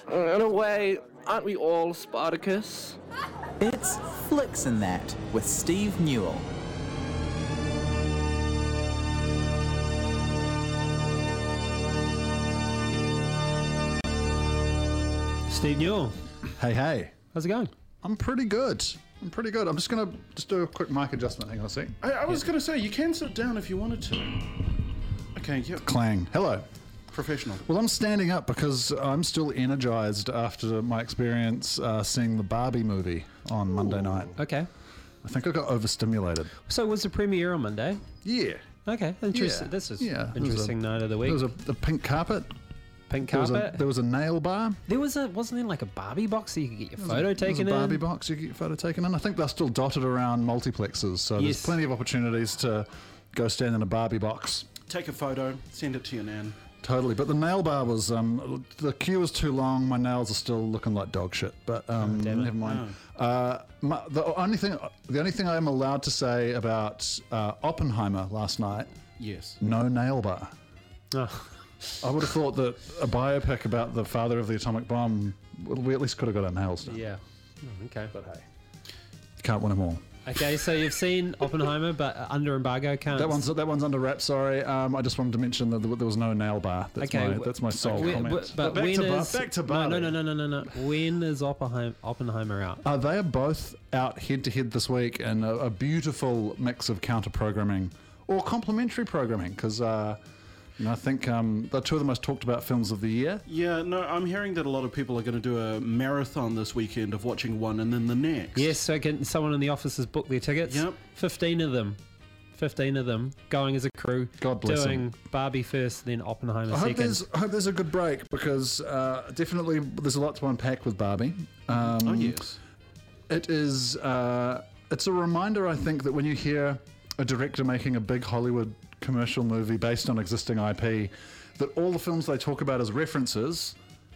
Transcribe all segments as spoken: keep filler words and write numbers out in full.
In a way, aren't we all Spartacus? It's Flicks and That with Steve Newell. Steve Newell, Hey, hey. how's it going? I'm pretty good. I'm pretty good. I'm just going to just do a quick mic adjustment. Hang on a sec. I, I was going to say, you can sit down if you wanted to. Okay, yeah. Clang. Hello. Professional. Well, I'm standing up because I'm still energized after my experience uh, seeing the Barbie movie on Monday night. Okay. I think I got overstimulated. So was the premiere on Monday? Yeah. Okay, interesting. Yeah. This is Yeah, there was interesting a- night of the week. There was a, the pink carpet. Pink There was, carpet. a, there was a nail bar. There was a wasn't there like a Barbie box so you could get your There was photo a, taken there was a Barbie in? box you could get your photo taken in. I think they're still dotted around multiplexes, so Yes. there's plenty of opportunities to go stand in a Barbie box. Take a photo, send it to your nan. Totally, but the nail bar was um, the queue was too long. My nails are still looking like dog shit, but um, Oh, damn it. never mind. Uh, my, the only thing, the only thing I am allowed to say about uh, Oppenheimer last night, Yes. no nail bar. Oh, I would have thought that a biopic about the father of the atomic bomb, well, we at least could have got our nails done. yeah. Oh, okay. But hey, you can't win them all. Okay, so you've seen Oppenheimer, but under embargo can't. That one's that one's under wraps. Sorry, um, I just wanted to mention that there was no nail bar. That's Okay, my w- that's my sole Wh- comment. wh- but back when to Bar- is back to no, Barbie. no, no, no, no, no, no. When is Oppenheimer, Oppenheimer out? Uh, they are both out head to head this week, and a, a beautiful mix of counter programming or complementary programming, because uh, you know, I think um, they're two of the most talked about films of the year. Yeah, no, I'm hearing that a lot of people are going to do a marathon this weekend of watching one and then the next. Yes, so can someone in the office has booked their tickets. Yep. Fifteen of them. Fifteen of them going as a crew. God bless doing Barbie first, then Oppenheimer I hope second. there's I hope there's a good break, because uh, definitely there's a lot to unpack with Barbie. Um, Oh, yes. It is. Uh, it's a reminder, I think, that when you hear a director making a big Hollywood commercial movie based on existing I P, that all the films they talk about as references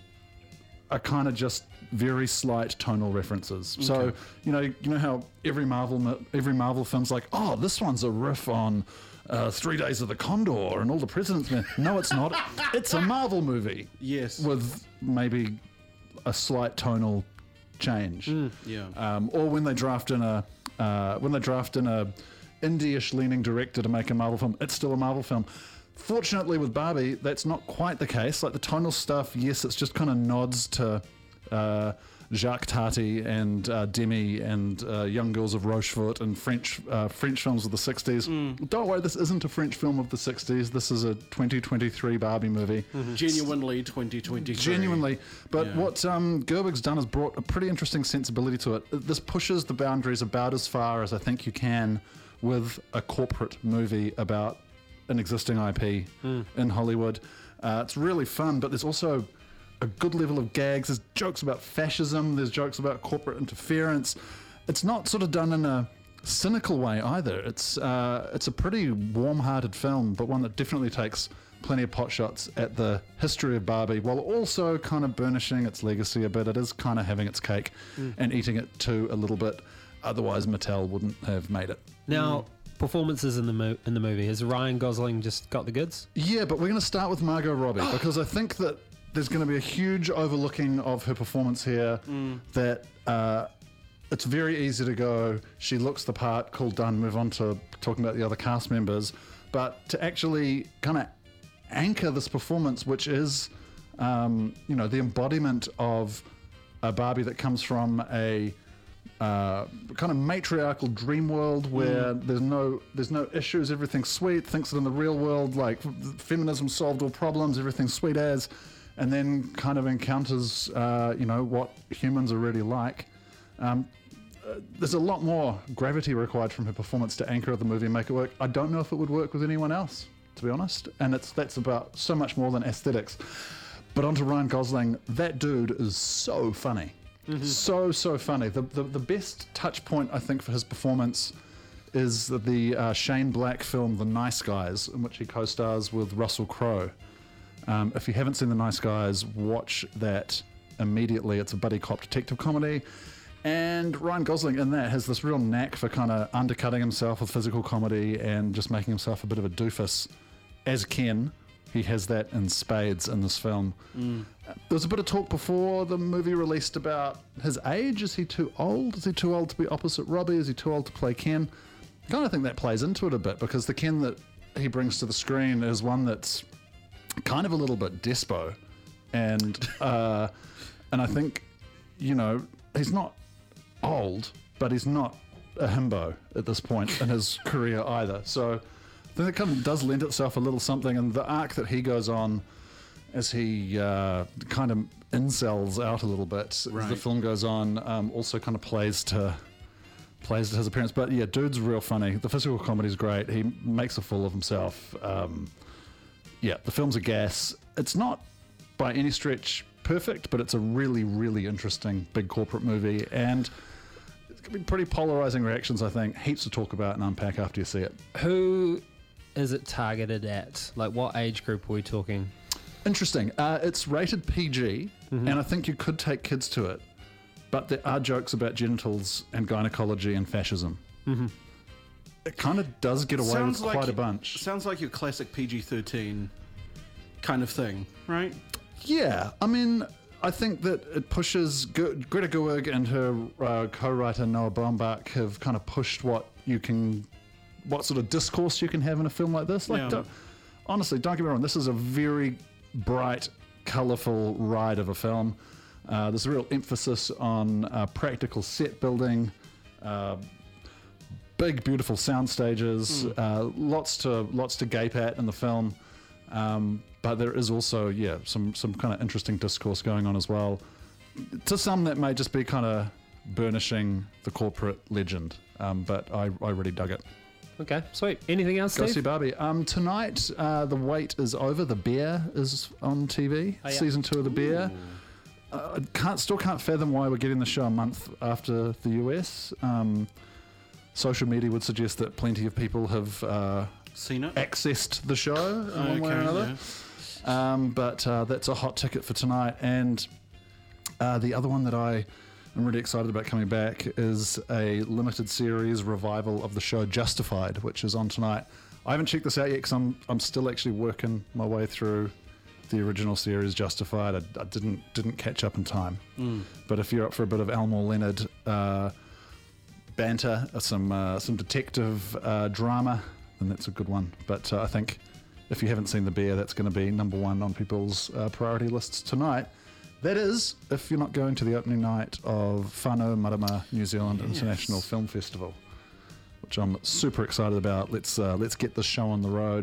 are kind of just very slight tonal references. So you know, you know how every Marvel mo- every Marvel film's like, oh, this one's a riff on uh, Three Days of the Condor and All the President's Men. No, it's not. It's a Marvel movie. Yes. With maybe a slight tonal change. Yeah. Um, or when they draft in a uh, when they draft in a indie-ish leaning director to make a Marvel film, it's still a Marvel film. Fortunately, with Barbie, that's not quite the case. Like the tonal stuff, yes, it's just kind of nods to uh, Jacques Tati and uh, Demi and uh, Young Girls of Rochefort and French uh, French films of the sixties. Don't worry, this isn't a French film of the sixties. This is a twenty twenty-three Barbie movie. Genuinely twenty twenty-three. Genuinely. But Yeah. what um, Gerwig's done is brought a pretty interesting sensibility to it. This pushes the boundaries about as far as I think you can with a corporate movie about an existing I P in Hollywood. Uh, it's really fun, but there's also a good level of gags. There's jokes about fascism. There's jokes about corporate interference. It's not sort of done in a cynical way either. It's uh, it's a pretty warm-hearted film, but one that definitely takes plenty of pot shots at the history of Barbie, while also kind of burnishing its legacy a bit. It is kind of having its cake and eating it too a little bit. Otherwise, Mattel wouldn't have made it. Now, performances in the mo- in the movie. Has Ryan Gosling just got the goods? Yeah, but we're going to start with Margot Robbie because I think that there's going to be a huge overlooking of her performance here. That uh, it's very easy to go, she looks the part, cool, done, move on to talking about the other cast members. But to actually kind of anchor this performance, which is, um, you know, the embodiment of a Barbie that comes from a uh, kind of matriarchal dream world where Mm. there's no there's no issues, everything's sweet. Thinks that in the real world, like f- feminism solved all problems, everything's sweet as, and then kind of encounters uh, you know what humans are really like. Um, uh, there's a lot more gravity required from her performance to anchor the movie and make it work. I don't know if it would work with anyone else, to be honest. And it's that's about so much more than aesthetics. But onto Ryan Gosling, that dude is so funny. So, so funny. The, the the best touch point, I think, for his performance is the, the uh, Shane Black film, The Nice Guys, in which he co-stars with Russell Crowe. Um, if you haven't seen The Nice Guys, watch that immediately. It's a buddy cop detective comedy. And Ryan Gosling in that has this real knack for kind of undercutting himself with physical comedy and just making himself a bit of a doofus as Ken. He has that in spades in this film. Mm. There was a bit of talk before the movie released about his age. Is he too old? Is he too old to be opposite Robbie? Is he too old to play Ken? I kind of think that plays into it a bit, because the Ken that he brings to the screen is one that's kind of a little bit despo. And, uh, and I think, you know, he's not old, but he's not a himbo at this point in his career either. So I think it kind of does lend itself a little something, and the arc that he goes on as he uh, kind of incels out a little bit right. as the film goes on, um, also kind of plays to plays to his appearance. But yeah, dude's real funny. The physical comedy's great. He makes a fool of himself. Um, yeah, the film's a gas. It's not by any stretch perfect, but it's a really, really interesting big corporate movie, and it's going to be pretty polarizing reactions, I think. Heaps to talk about and unpack after you see it. Who is it targeted at? Like, what age group are we talking? Interesting. Uh, it's rated P G, mm-hmm. and I think you could take kids to it, but there are jokes about genitals and gynecology and fascism. Mm-hmm. It kind of does get away sounds with like, quite a bunch. Sounds like your classic P G thirteen kind of thing, right? Yeah, I mean, I think that it pushes... G- Greta Gerwig and her uh, co-writer Noah Baumbach have kind of pushed what you can... what sort of discourse you can have in a film like this. Like, Yeah. don't, honestly, don't get me wrong, this is a very bright, colourful ride of a film. Uh, there's a real emphasis on uh, practical set building, uh, big, beautiful sound stages, mm. uh, lots to lots to gape at in the film. Um, but there is also, yeah, some some kind of interesting discourse going on as well. To some, that may just be kind of burnishing the corporate legend, um, but I, I really dug it. Okay, sweet. Anything else, Go Steve? see Barbie. Um, tonight, uh, The Wait is Over. The Bear is on T V. Oh, yeah. Season two of The Bear. Uh, I can't still can't fathom why we're getting the show a month after the U S. Um, social media would suggest that plenty of people have uh, Seen it? accessed the show in one Okay, way or another. yeah. Um, but uh, that's a hot ticket for tonight. And uh, the other one that I am really excited about coming back is a limited series revival of the show Justified, which is on tonight. I haven't checked this out yet because I'm I'm still actually working my way through the original series Justified. I, I didn't didn't catch up in time. Mm. But if you're up for a bit of Elmore Leonard uh, banter, uh, some uh, some detective uh, drama, then that's a good one. But uh, I think if you haven't seen The Bear, that's going to be number one on people's uh, priority lists tonight. That is, if you're not going to the opening night of Whānau Marama New Zealand yes. International Film Festival, which I'm super excited about. Let's uh, let's get this show on the road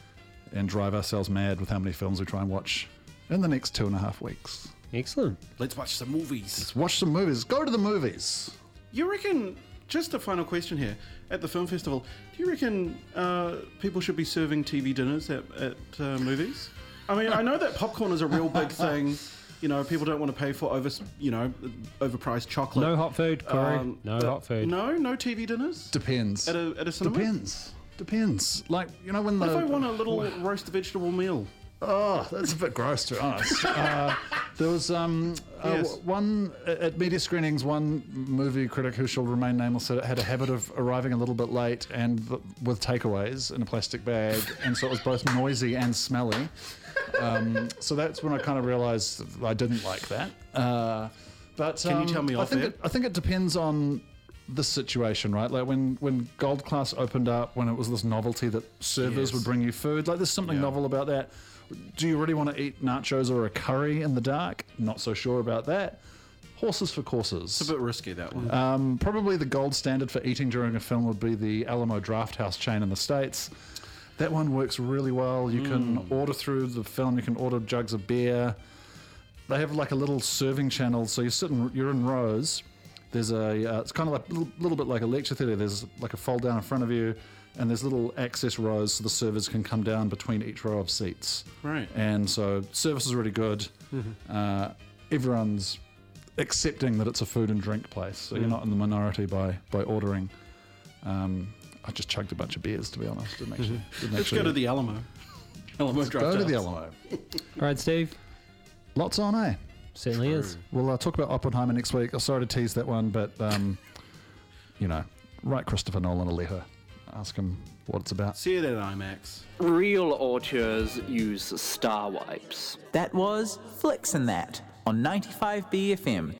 and drive ourselves mad with how many films we try and watch in the next two and a half weeks. Excellent. Let's watch some movies. Let's watch some movies. Go to the movies. You reckon, just a final question here, at the film festival, do you reckon uh, people should be serving T V dinners at, at uh, movies? I mean, I know that popcorn is a real big thing. You know, people don't want to pay for over, you know, overpriced chocolate. No hot food, Corey. Um, no but hot food. No, no T V dinners? Depends. At a, at a cinema? Depends. Depends. Like, you know, when the... What if I want a little roast vegetable meal? Oh, that's a bit gross, to be honest. Uh, there was um, uh, Yes. one, at media screenings, one movie critic who shall remain nameless said it had a habit of arriving a little bit late and th- with takeaways in a plastic bag, and so it was both noisy and smelly. Um, so that's when I kind of realised I didn't like that. Uh, but Can you um, tell me I off think air? it, I think it depends on the situation, right? Like when, when Gold Class opened up, when it was this novelty that servers Yes. would bring you food, like there's something Yeah. novel about that. Do you really want to eat nachos or a curry in the dark? Not so sure about that. Horses for courses. It's a bit risky, that one. Um, probably the gold standard for eating during a film would be the Alamo Drafthouse chain in the States. That one works really well. You can order through the film. You can order jugs of beer. They have like a little serving channel, so you sit in, you're in rows. There's a, uh, it's kind of like a little, little bit like a lecture theatre. There's like a fold down in front of you, and there's little access rows so the servers can come down between each row of seats. Right. And so service is really good. Mm-hmm. Uh, everyone's accepting that it's a food and drink place, so you're not in the minority by by ordering. Um, I just chugged a bunch of beers, to be honest. Didn't actually, didn't Let's actually go to the Alamo. Alamo go to the Drafthouse. Alamo. All right, Steve. Lots on, eh? Certainly is. We'll uh, talk about Oppenheimer next week. I'm sorry to tease that one, but um, you know, write Christopher Nolan a letter. Ask him what it's about. See it at IMAX. Real auteurs use star wipes. That was Flicks and That on ninety-five B F M.